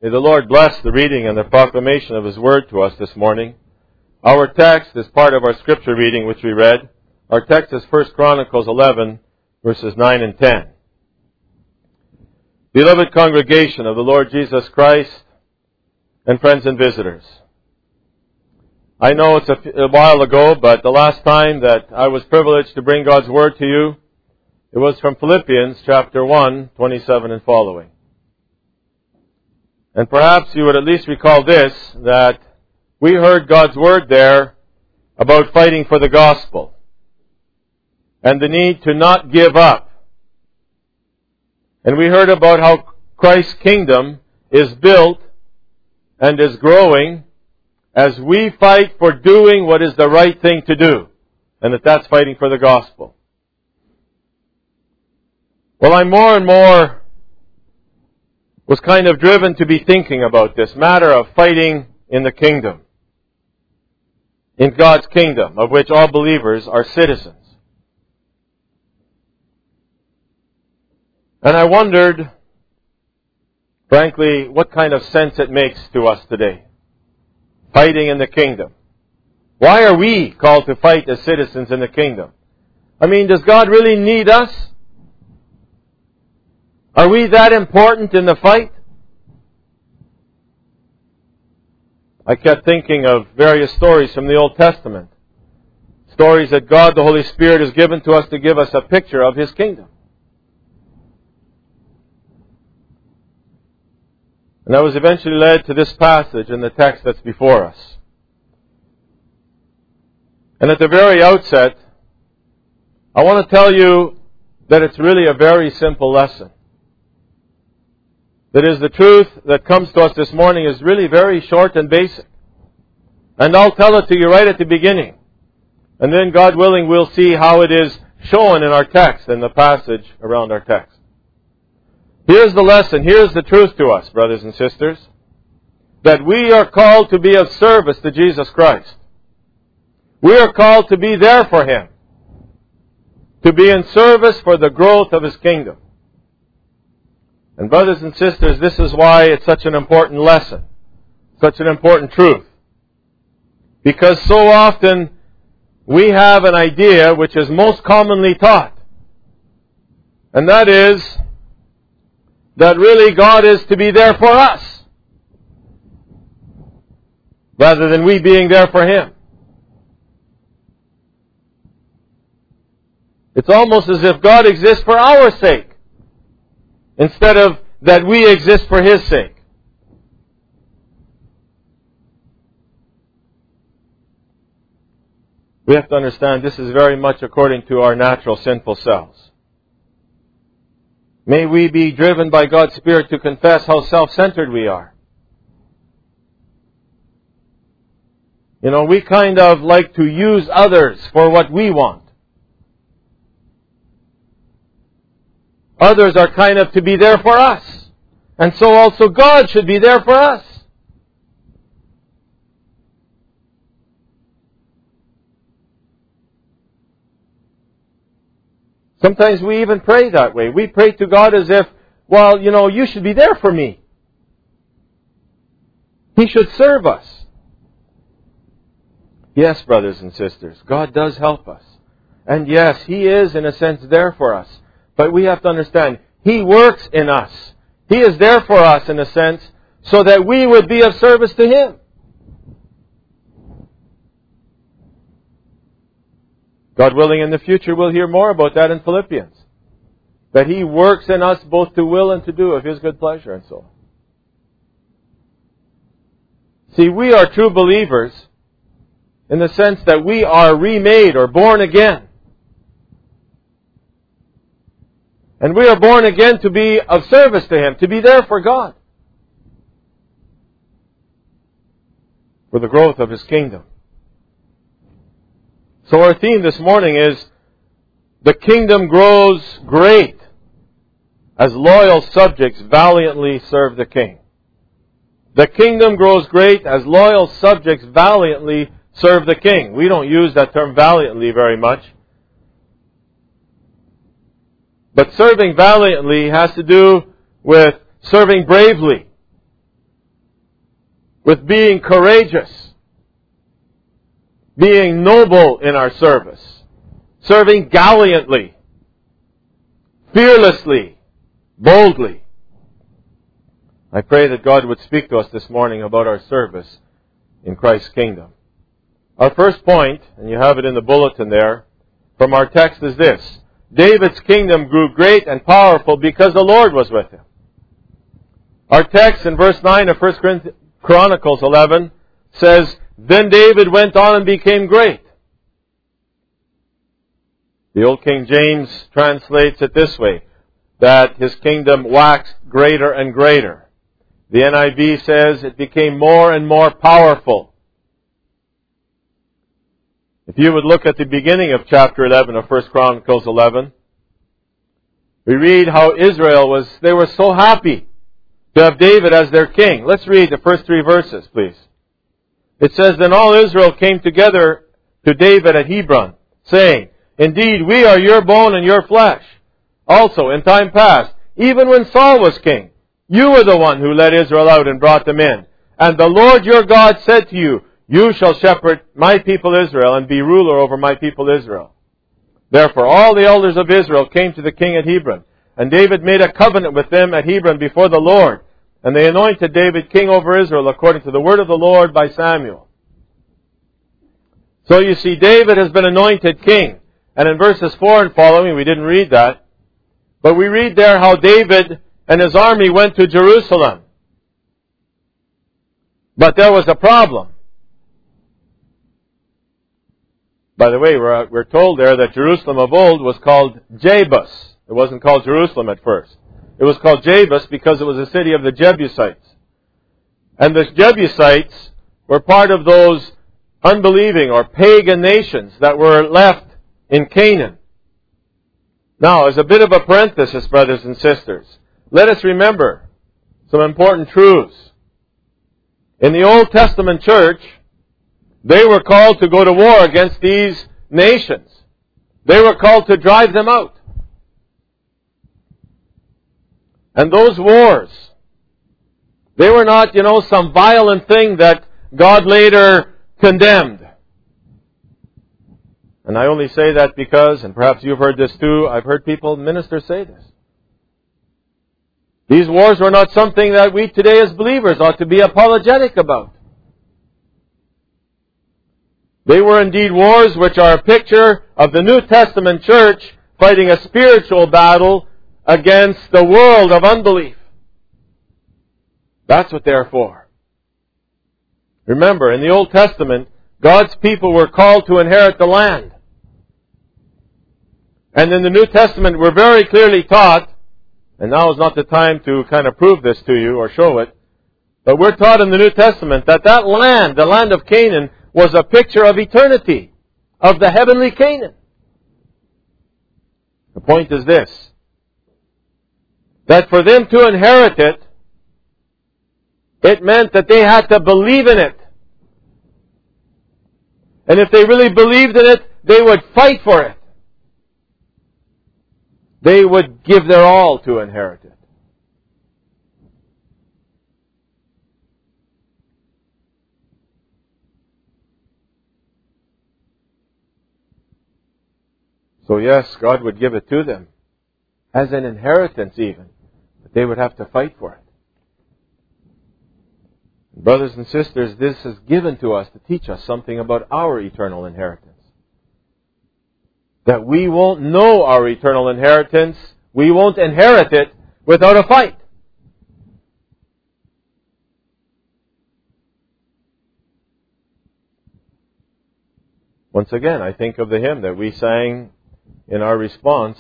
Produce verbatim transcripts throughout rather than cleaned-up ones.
May the Lord bless the reading and the proclamation of His Word to us this morning. Our text is part of our scripture reading which we read. Our text is First Chronicles eleven, verses nine and ten. Beloved congregation of the Lord Jesus Christ, and friends and visitors, I know it's a, a while ago, but the last time that I was privileged to bring God's Word to you, it was from Philippians chapter one, twenty-seven and following. And perhaps you would at least recall this, that we heard God's Word there about fighting for the gospel and the need to not give up. And we heard about how Christ's kingdom is built and is growing as we fight for doing what is the right thing to do, and that that's fighting for the gospel. Well, I'm more and more was kind of driven to be thinking about this matter of fighting in the kingdom, in God's kingdom, of which all believers are citizens. And I wondered, frankly, what kind of sense it makes to us today, fighting in the kingdom. Why are we called to fight as citizens in the kingdom? I mean, does God really need us? Are we that important in the fight? I kept thinking of various stories from the Old Testament. Stories that God, the Holy Spirit, has given to us to give us a picture of His kingdom. And I was eventually led to this passage in the text that's before us. And at the very outset, I want to tell you that it's really a very simple lesson. That is, the truth that comes to us this morning is really very short and basic. And I'll tell it to you right at the beginning. And then, God willing, we'll see how it is shown in our text and the passage around our text. Here's the lesson. Here's the truth to us, brothers and sisters. That we are called to be of service to Jesus Christ. We are called to be there for Him. To be in service for the growth of His kingdom. And brothers and sisters, this is why it's such an important lesson, such an important truth. Because so often we have an idea which is most commonly taught. And that is that really God is to be there for us, rather than we being there for Him. It's almost as if God exists for our sake, instead of that we exist for His sake. We have to understand this is very much according to our natural sinful selves. May we be driven by God's Spirit to confess how self-centered we are. You know, we kind of like to use others for what we want. Others are kind of to be there for us. And so also God should be there for us. Sometimes we even pray that way. We pray to God as if, well, you know, you should be there for me. He should serve us. Yes, brothers and sisters, God does help us. And yes, He is in a sense there for us. But we have to understand, He works in us. He is there for us in a sense, so that we would be of service to Him. God willing, in the future we'll hear more about that in Philippians. That He works in us both to will and to do of His good pleasure and so on. See, we are true believers in the sense that we are remade or born again. And we are born again to be of service to Him, to be there for God, for the growth of His kingdom. So our theme this morning is, the kingdom grows great as loyal subjects valiantly serve the King. The kingdom grows great as loyal subjects valiantly serve the King. We don't use that term valiantly very much. But serving valiantly has to do with serving bravely, with being courageous, being noble in our service, serving gallantly, fearlessly, boldly. I pray that God would speak to us this morning about our service in Christ's kingdom. Our first point, and you have it in the bulletin there, from our text is this: David's kingdom grew great and powerful because the Lord was with him. Our text in verse nine of First Chronicles eleven says, "Then David went on and became great." The Old King James translates it this way, that his kingdom waxed greater and greater. The N I V says it became more and more powerful. If you would look at the beginning of chapter eleven of First Chronicles eleven, we read how Israel was, they were so happy to have David as their king. Let's read the first three verses, please. It says, "Then all Israel came together to David at Hebron, saying, 'Indeed, we are your bone and your flesh. Also, in time past, even when Saul was king, you were the one who led Israel out and brought them in. And the Lord your God said to you, you shall shepherd my people Israel and be ruler over my people Israel.' Therefore all the elders of Israel came to the king at Hebron, and David made a covenant with them at Hebron before the Lord, and they anointed David king over Israel according to the word of the Lord by Samuel." So you see, David has been anointed king. And in verses four and following, we didn't read that, but we read there how David and his army went to Jerusalem. But there was a problem. By the way, we're, we're told there that Jerusalem of old was called Jebus. It wasn't called Jerusalem at first. It was called Jebus because it was a city of the Jebusites. And the Jebusites were part of those unbelieving or pagan nations that were left in Canaan. Now, as a bit of a parenthesis, brothers and sisters, let us remember some important truths. In the Old Testament church, they were called to go to war against these nations. They were called to drive them out. And those wars, they were not, you know, some violent thing that God later condemned. And I only say that because, and perhaps you've heard this too, I've heard people, ministers say this. These wars were not something that we today as believers ought to be apologetic about. They were indeed wars which are a picture of the New Testament church fighting a spiritual battle against the world of unbelief. That's what they're for. Remember, in the Old Testament, God's people were called to inherit the land. And in the New Testament, we're very clearly taught, and now is not the time to kind of prove this to you or show it, but we're taught in the New Testament that that land, the land of Canaan, was a picture of eternity, of the heavenly Canaan. The point is this, that for them to inherit it, it meant that they had to believe in it. And if they really believed in it, they would fight for it. They would give their all to inherit it. So yes, God would give it to them, as an inheritance even, but they would have to fight for it. Brothers and sisters, this is given to us to teach us something about our eternal inheritance. That we won't know our eternal inheritance, we won't inherit it without a fight. Once again, I think of the hymn that we sang in our response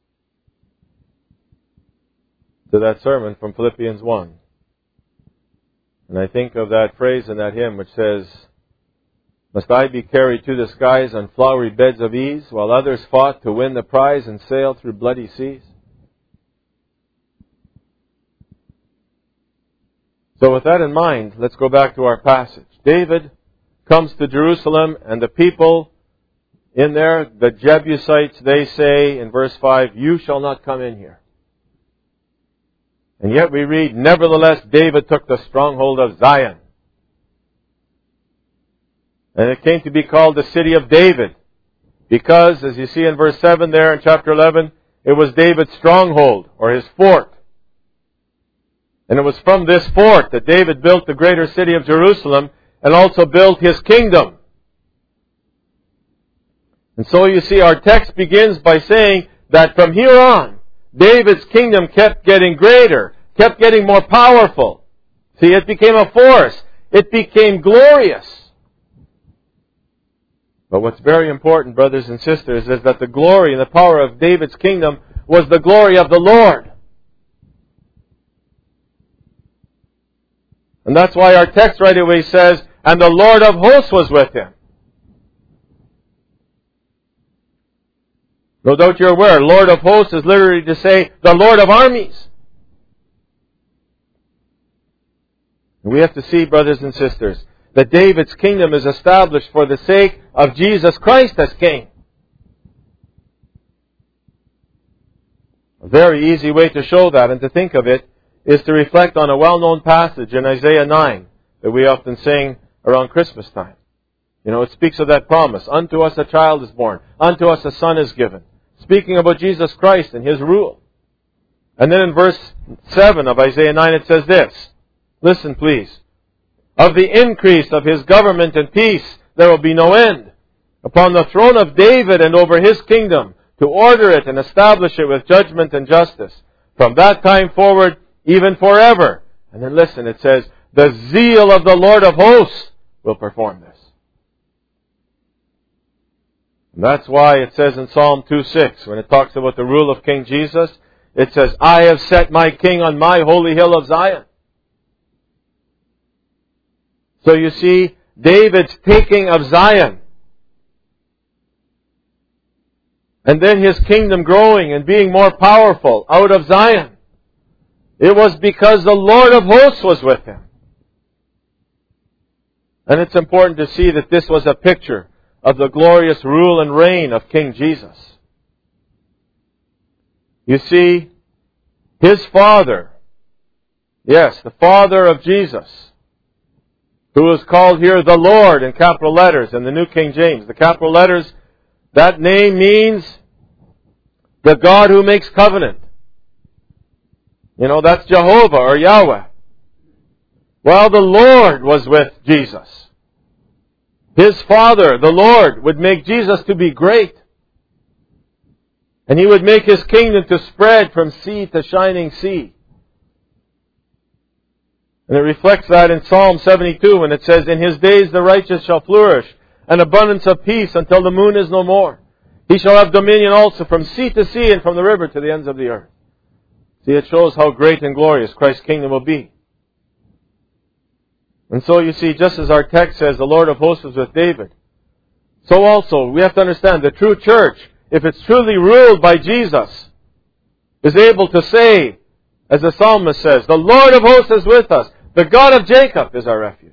to that sermon from Philippians one. And I think of that phrase in that hymn which says, "Must I be carried to the skies on flowery beds of ease, while others fought to win the prize and sail through bloody seas?" So with that in mind, let's go back to our passage. David comes to Jerusalem, and the people in there, the Jebusites, they say in verse five, "You shall not come in here." And yet we read, "Nevertheless, David took the stronghold of Zion." And it came to be called the city of David. Because, as you see in verse seven there in chapter eleven, it was David's stronghold, or his fort. And it was from this fort that David built the greater city of Jerusalem and also built his kingdom. And so you see, our text begins by saying that from here on, David's kingdom kept getting greater, kept getting more powerful. See, it became a force. It became glorious. But what's very important, brothers and sisters, is that the glory and the power of David's kingdom was the glory of the Lord. And that's why our text right away says, and the Lord of hosts was with him. No doubt you're aware, Lord of hosts is literally to say, the Lord of armies. And we have to see, brothers and sisters, that David's kingdom is established for the sake of Jesus Christ as King. A very easy way to show that and to think of it is to reflect on a well-known passage in Isaiah nine that we often sing around Christmas time. You know, it speaks of that promise. Unto us a child is born. Unto us a son is given. Speaking about Jesus Christ and His rule. And then in verse seven of Isaiah nine it says this. Listen, please. Of the increase of His government and peace there will be no end. Upon the throne of David and over His kingdom, to order it and establish it with judgment and justice. From that time forward, even forever. And then listen, it says, the zeal of the Lord of hosts will perform this. And that's why it says in Psalm two six, when it talks about the rule of King Jesus, it says, I have set my king on my holy hill of Zion. So you see, David's taking of Zion, and then his kingdom growing and being more powerful out of Zion, it was because the Lord of hosts was with him. And it's important to see that this was a picture of the glorious rule and reign of King Jesus. You see, His Father, yes, the Father of Jesus, who is called here the Lord in capital letters in the New King James. The capital letters, that name means the God who makes covenant. You know, that's Jehovah or Yahweh. Well, the Lord was with Jesus. His Father, the Lord, would make Jesus to be great. And He would make His kingdom to spread from sea to shining sea. And it reflects that in Psalm seventy-two when it says, in His days the righteous shall flourish, and abundance of peace until the moon is no more. He shall have dominion also from sea to sea and from the river to the ends of the earth. See, it shows how great and glorious Christ's kingdom will be. And so you see, just as our text says, the Lord of hosts was with David, so also we have to understand the true church, if it's truly ruled by Jesus, is able to say, as the psalmist says, the Lord of hosts is with us. The God of Jacob is our refuge.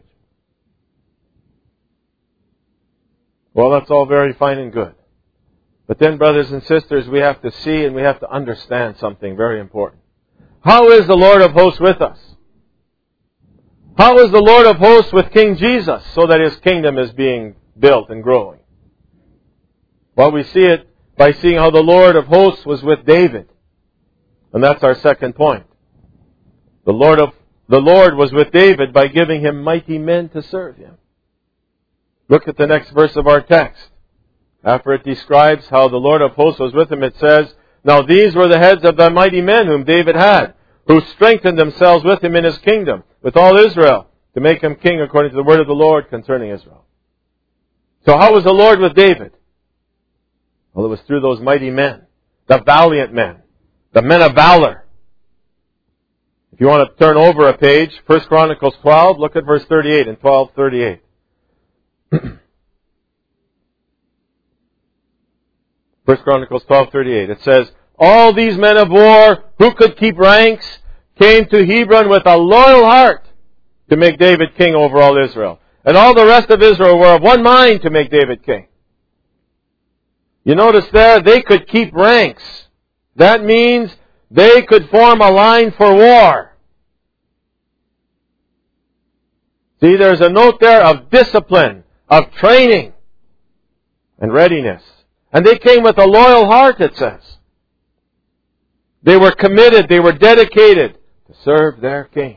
Well, that's all very fine and good. But then, brothers and sisters, we have to see and we have to understand something very important. How is the Lord of hosts with us? How is the Lord of hosts with King Jesus so that His kingdom is being built and growing? Well, we see it by seeing how the Lord of hosts was with David. And that's our second point. The Lord of the Lord was with David by giving him mighty men to serve Him. Look at the next verse of our text. After it describes how the Lord of hosts was with him, it says, now these were the heads of the mighty men whom David had, who strengthened themselves with him in his kingdom, with all Israel, to make him king according to the word of the Lord concerning Israel. So how was the Lord with David? Well, it was through those mighty men, the valiant men, the men of valor. If you want to turn over a page, First Chronicles twelve, look at verse thirty-eight and twelve thirty-eight. First Chronicles twelve thirty-eight. It says, all these men of war who could keep ranks came to Hebron with a loyal heart to make David king over all Israel. And all the rest of Israel were of one mind to make David king. You notice there, they could keep ranks. That means they could form a line for war. See, there's a note there of discipline, of training and readiness. And they came with a loyal heart, it says. They were committed, they were dedicated to serve their king.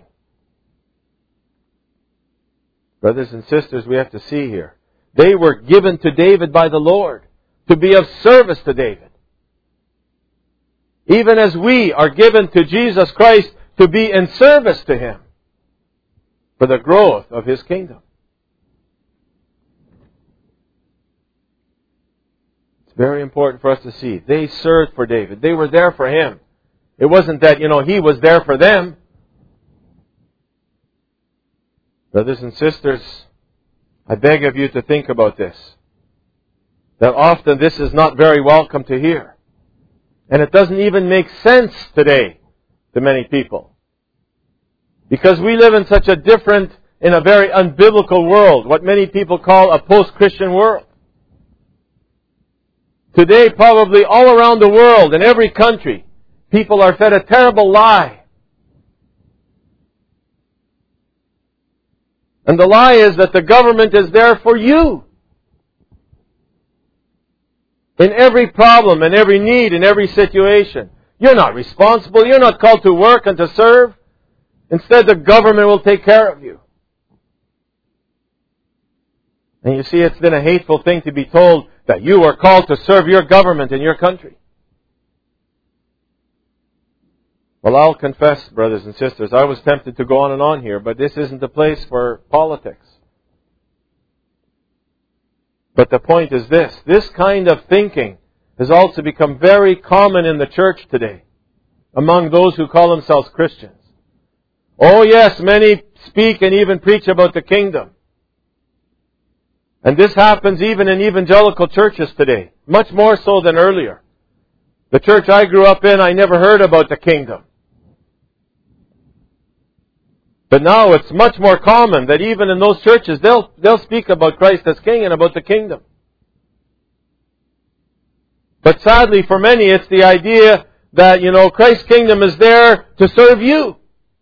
Brothers and sisters, we have to see here. They were given to David by the Lord to be of service to David. Even as we are given to Jesus Christ to be in service to Him for the growth of His kingdom. It's very important for us to see. They served for David. They were there for him. It wasn't that, you know, he was there for them. Brothers and sisters, I beg of you to think about this. That often this is not very welcome to hear. And it doesn't even make sense today to many people. Because we live in such a different, in a very unbiblical world, what many people call a post-Christian world. Today, probably all around the world, in every country, people are fed a terrible lie. And the lie is that the government is there for you. In every problem, in every need, in every situation. You're not responsible. You're not called to work and to serve. Instead, the government will take care of you. And you see, it's been a hateful thing to be told that you are called to serve your government in your country. Well, I'll confess, brothers and sisters, I was tempted to go on and on here, but this isn't the place for politics. But the point is this. This kind of thinking has also become very common in the church today, among those who call themselves Christians. Oh yes, many speak and even preach about the kingdom. And this happens even in evangelical churches today, much more so than earlier. The church I grew up in, I never heard about the kingdom. But now it's much more common that even in those churches, they'll, they'll speak about Christ as King and about the kingdom. But sadly for many, it's the idea that, you know, Christ's kingdom is there to serve you.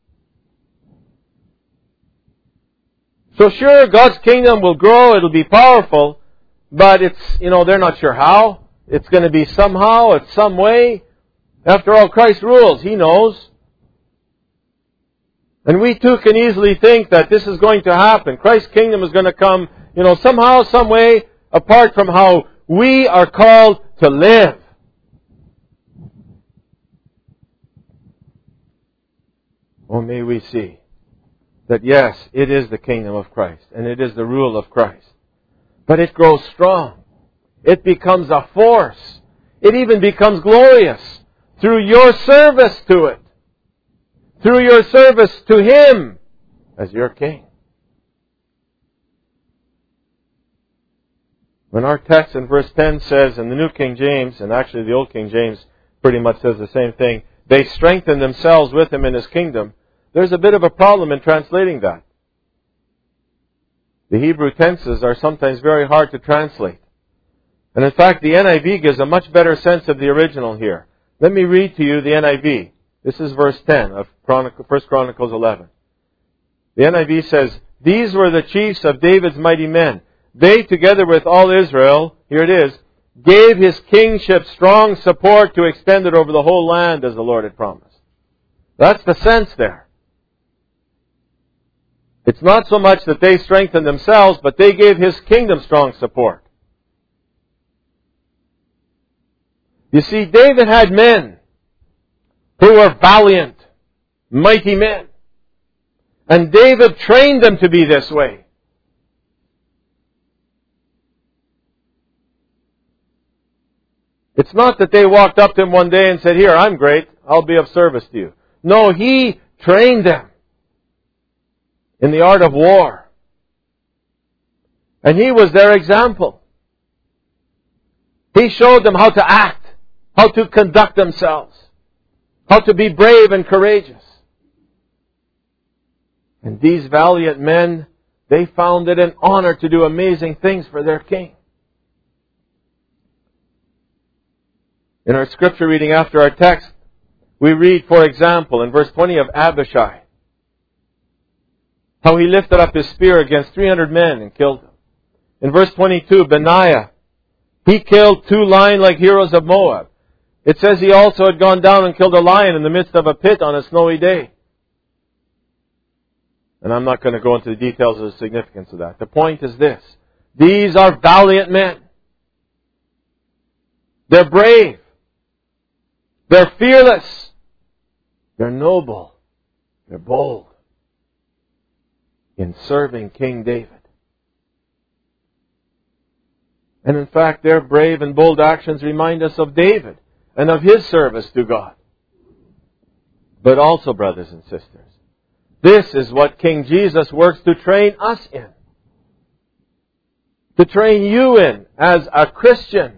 So sure, God's kingdom will grow, it'll be powerful, but it's, you know, they're not sure how. It's going to be somehow, it's some way. After all, Christ rules, He knows. And we too can easily think that this is going to happen. Christ's kingdom is going to come, you know, somehow, some way, apart from how we are called to live. Oh, may we see that yes, it is the kingdom of Christ, and it is the rule of Christ. But it grows strong. It becomes a force. It even becomes glorious through your service to it. Through your service to Him as your King. When our text in verse ten says, in the New King James, and actually the Old King James pretty much says the same thing, they strengthen themselves with Him in His kingdom, there's a bit of a problem in translating that. The Hebrew tenses are sometimes very hard to translate. And in fact, the N I V gives a much better sense of the original here. Let me read to you the N I V. This is verse ten of First Chronicles eleven. The N I V says, "These were the chiefs of David's mighty men. They, together with all Israel," here it is, "gave His kingship strong support to extend it over the whole land as the Lord had promised." That's the sense there. It's not so much that they strengthened themselves, but they gave His kingdom strong support. You see, David had men who were valiant, mighty men. And David trained them to be this way. It's not that they walked up to him one day and said, "Here, I'm great, I'll be of service to you." No, he trained them in the art of war. And he was their example. He showed them how to act, how to conduct themselves, how to be brave and courageous. And these valiant men, they found it an honor to do amazing things for their king. In our scripture reading after our text, we read, for example, in verse twenty of Abishai, how he lifted up his spear against three hundred men and killed them. In verse twenty-two, Benaiah, he killed two lion-like heroes of Moab. It says he also had gone down and killed a lion in the midst of a pit on a snowy day. And I'm not going to go into the details of the significance of that. The point is this. These are valiant men. They're brave. They're fearless. They're noble. They're bold in serving King David. And in fact, their brave and bold actions remind us of David and of his service to God. But also, brothers and sisters, this is what King Jesus works to train us in. To train you in as a Christian.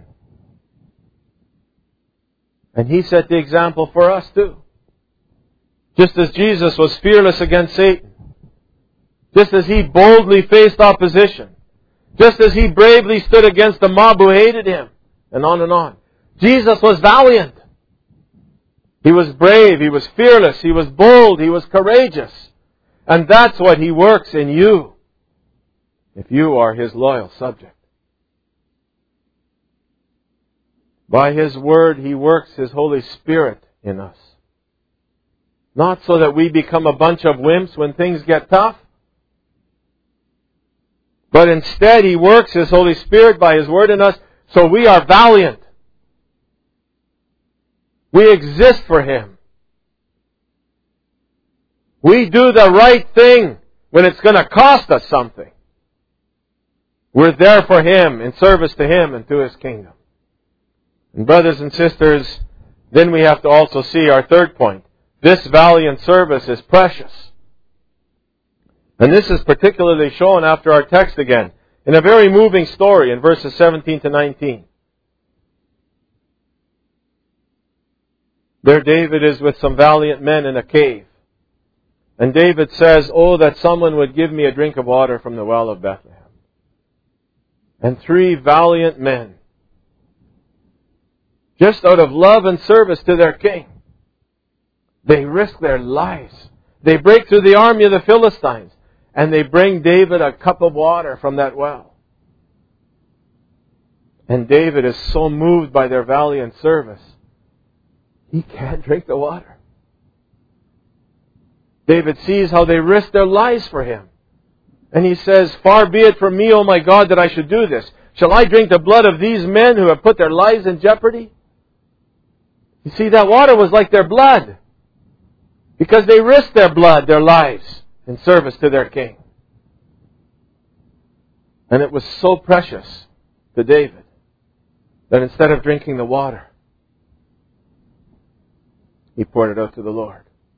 And He set the example for us too. Just as Jesus was fearless against Satan. Just as He boldly faced opposition. Just as He bravely stood against the mob who hated Him. And on and on. Jesus was valiant. He was brave. He was fearless. He was bold. He was courageous. And that's what He works in you, if you are His loyal subject. By His Word, He works His Holy Spirit in us. Not so that we become a bunch of wimps when things get tough, but instead He works His Holy Spirit by His Word in us so we are valiant. We exist for Him. We do the right thing when it's going to cost us something. We're there for Him, in service to Him and to His kingdom. And brothers and sisters, then we have to also see our third point. This valiant service is precious. And this is particularly shown after our text again, in a very moving story in verses seventeen to nineteen. There David is with some valiant men in a cave. And David says, "Oh, that someone would give me a drink of water from the well of Bethlehem." And three valiant men, just out of love and service to their king, they risk their lives. They break through the army of the Philistines, and they bring David a cup of water from that well. And David is so moved by their valiant service, he can't drink the water. David sees how they risk their lives for him. And he says, "Far be it from me, O my God, that I should do this. Shall I drink the blood of these men who have put their lives in jeopardy?" You see, that water was like their blood. Because they risked their blood, their lives, in service to their king. And it was so precious to David that instead of drinking the water, he poured it out to the Lord.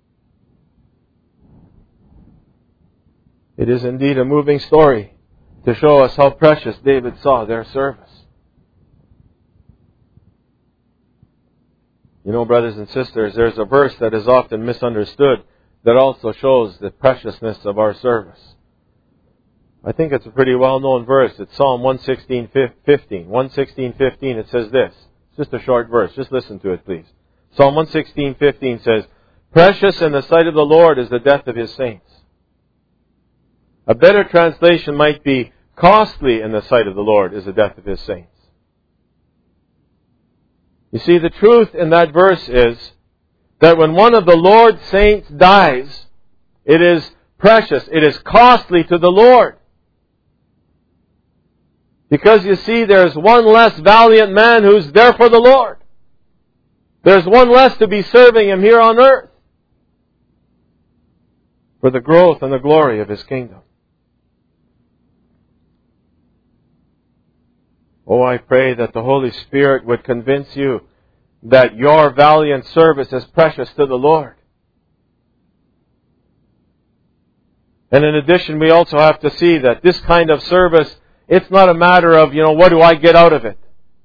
It is indeed a moving story to show us how precious David saw their service. You know, brothers and sisters, there's a verse that is often misunderstood that also shows the preciousness of our service. I think it's a pretty well-known verse. It's Psalm one sixteen fifteen. one sixteen fifteen, it says this. It's just a short verse. Just listen to it, please. Psalm one sixteen fifteen says, "Precious in the sight of the Lord is the death of His saints." A better translation might be, "Costly in the sight of the Lord is the death of His saints." You see, the truth in that verse is that when one of the Lord's saints dies, it is precious, it is costly to the Lord. Because you see, there's one less valiant man who's there for the Lord. There's one less to be serving Him here on earth for the growth and the glory of His kingdom. Oh, I pray that the Holy Spirit would convince you that your valiant service is precious to the Lord. And in addition, we also have to see that this kind of service, it's not a matter of, you know, what do I get out of it?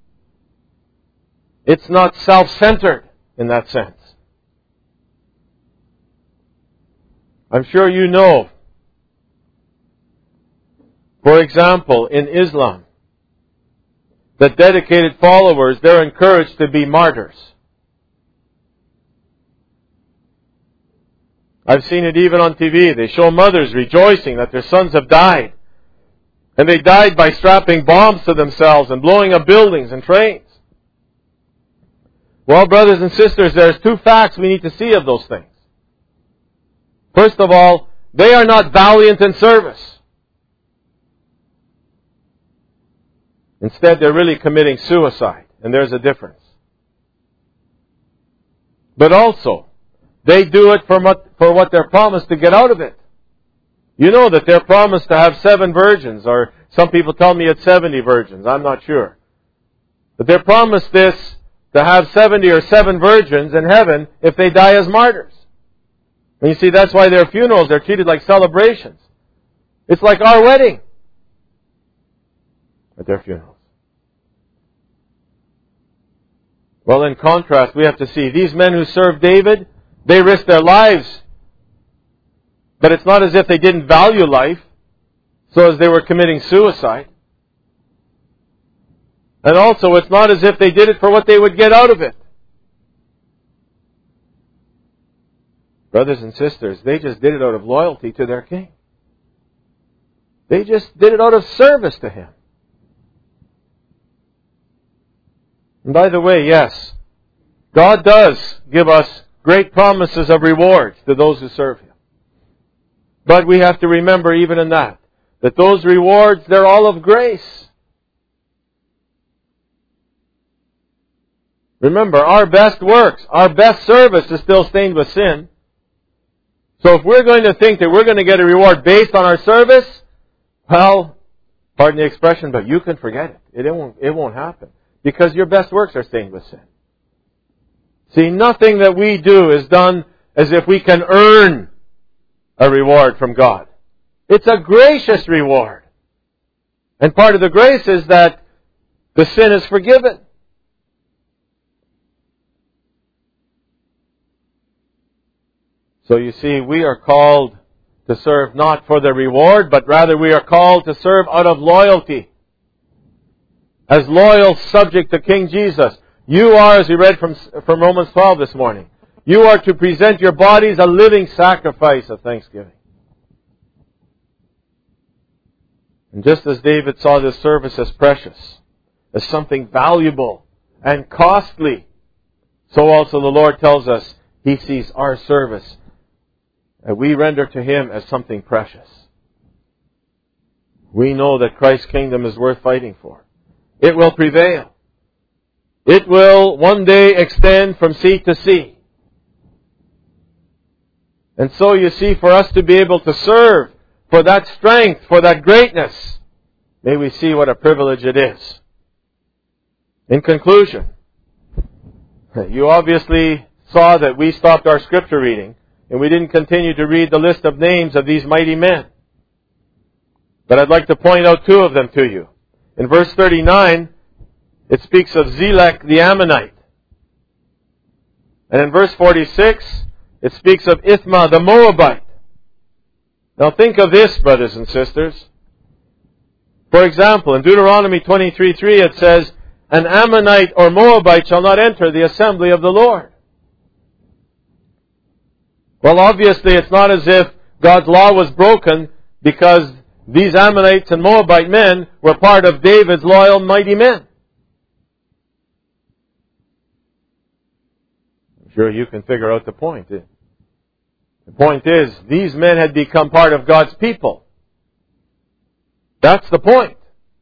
It's not self-centered in that sense. I'm sure you know, for example, in Islam, that dedicated followers, they're encouraged to be martyrs. I've seen it even on T V. They show mothers rejoicing that their sons have died. And they died by strapping bombs to themselves and blowing up buildings and trains. Well, brothers and sisters, there's two facts we need to see of those things. First of all, they are not valiant in service. Instead, they're really committing suicide, and there's a difference. But also, they do it for what, for what they're promised to get out of it. You know that they're promised to have seven virgins, or some people tell me it's seventy virgins. I'm not sure. But they're promised this, to have seventy or seven virgins in heaven if they die as martyrs. And you see, that's why their funerals, they're treated like celebrations. It's like our wedding at their funerals. Well, in contrast, we have to see these men who served David, they risked their lives. But it's not as if they didn't value life, so as they were committing suicide. And also, it's not as if they did it for what they would get out of it. Brothers and sisters, they just did it out of loyalty to their king. They just did it out of service to him. And by the way, yes, God does give us great promises of rewards to those who serve him. But we have to remember even in that, that those rewards, they're all of grace. Remember, our best works, our best service is still stained with sin. So if we're going to think that we're going to get a reward based on our service, well, pardon the expression, but you can forget it. It won't, it won't happen. Because your best works are stained with sin. See, nothing that we do is done as if we can earn a reward from God. It's a gracious reward. And part of the grace is that the sin is forgiven. So you see, we are called to serve not for the reward, but rather we are called to serve out of loyalty. As loyal subject to King Jesus. You are, as we read from, from Romans twelve this morning, you are to present your bodies a living sacrifice of thanksgiving. And just as David saw this service as precious, as something valuable and costly, so also the Lord tells us He sees our service and we render to Him as something precious. We know that Christ's kingdom is worth fighting for. It will prevail. It will one day extend from sea to sea. And so you see, for us to be able to serve, for that strength, for that greatness, may we see what a privilege it is. In conclusion, you obviously saw that we stopped our scripture reading and we didn't continue to read the list of names of these mighty men. But I'd like to point out two of them to you. In verse thirty-nine, it speaks of Zelek the Ammonite. And in verse forty-six, it speaks of Ithma the Moabite. Now think of this, brothers and sisters. For example, in Deuteronomy twenty-three three it says, an Ammonite or Moabite shall not enter the assembly of the Lord. Well, obviously it's not as if God's law was broken because these Ammonites and Moabite men were part of David's loyal, mighty men. I'm sure you can figure out the point. The point is, these men had become part of God's people. That's the point.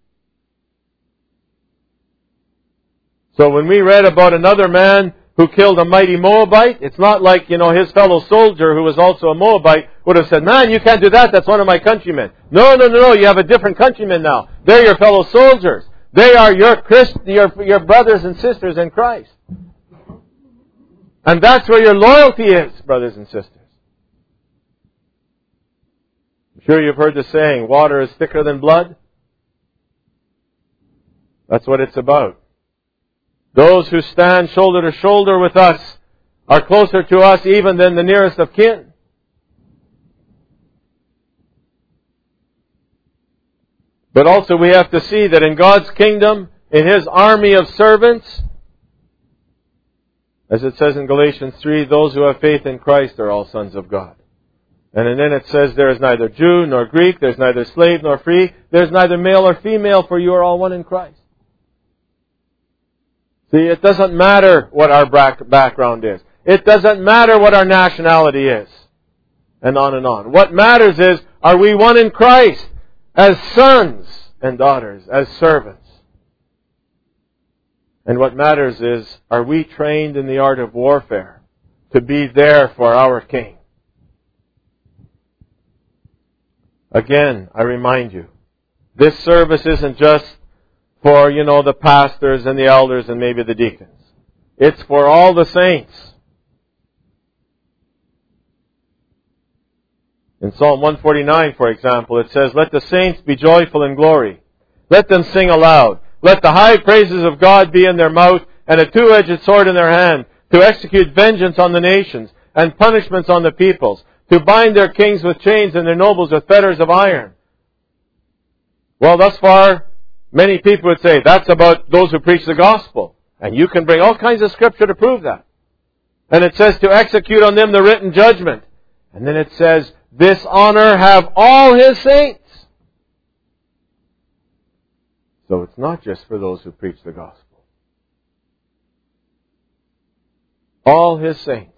So when we read about another man who killed a mighty Moabite, it's not like, you know, his fellow soldier who was also a Moabite would have said, man, you can't do that, that's one of my countrymen. No, no, no, no, you have a different countrymen now. They're your fellow soldiers. They are your Christ, your, your brothers and sisters in Christ. And that's where your loyalty is, brothers and sisters. I'm sure you've heard the saying, water is thicker than blood. That's what it's about. Those who stand shoulder to shoulder with us are closer to us even than the nearest of kin. But also we have to see that in God's kingdom, in His army of servants, as it says in Galatians three, those who have faith in Christ are all sons of God. And then it says, there is neither Jew nor Greek, there's neither slave nor free, there's neither male or female, for you are all one in Christ. See, it doesn't matter what our background is. It doesn't matter what our nationality is. And on and on. What matters is, are we one in Christ as sons and daughters, as servants? And what matters is, are we trained in the art of warfare to be there for our King? Again, I remind you, this service isn't just for, you know, the pastors and the elders and maybe the deacons. It's for all the saints. In Psalm one forty-nine, for example, it says, let the saints be joyful in glory. Let them sing aloud. Let the high praises of God be in their mouth and a two-edged sword in their hand, to execute vengeance on the nations and punishments on the peoples, to bind their kings with chains and their nobles with fetters of iron. Well, thus far, many people would say that's about those who preach the gospel. And you can bring all kinds of scripture to prove that. And it says to execute on them the written judgment. And then it says, this honor have all His saints. So it's not just for those who preach the gospel. All His saints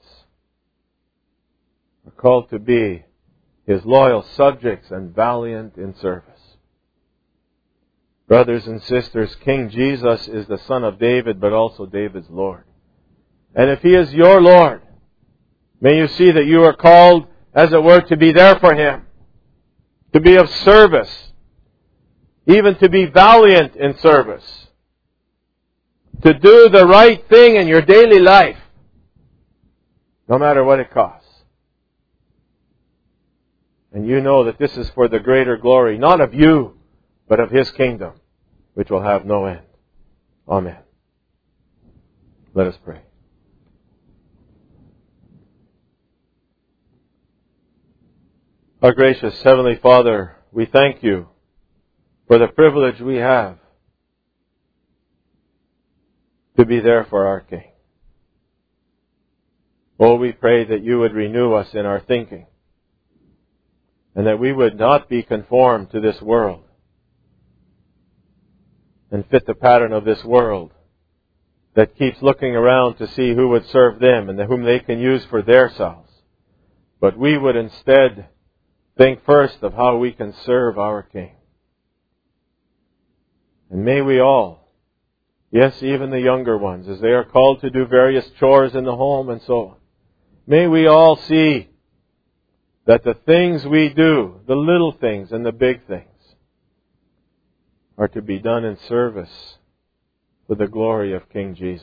are called to be His loyal subjects and valiant in service. Brothers and sisters, King Jesus is the Son of David, but also David's Lord. And if He is your Lord, may you see that you are called, as it were, to be there for Him, to be of service, even to be valiant in service, to do the right thing in your daily life, no matter what it costs. And you know that this is for the greater glory, not of you, but of His kingdom, which will have no end. Amen. Let us pray. Our gracious Heavenly Father, we thank You for the privilege we have to be there for our King. Oh, we pray that You would renew us in our thinking, and that we would not be conformed to this world and fit the pattern of this world that keeps looking around to see who would serve them and whom they can use for their selves. But we would instead think first of how we can serve our King. And may we all, yes, even the younger ones, as they are called to do various chores in the home and so on, may we all see that the things we do, the little things and the big things, are to be done in service for the glory of King Jesus.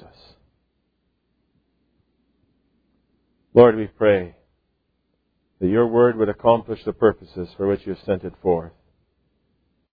Lord, we pray that Your Word would accomplish the purposes for which You have sent it forth.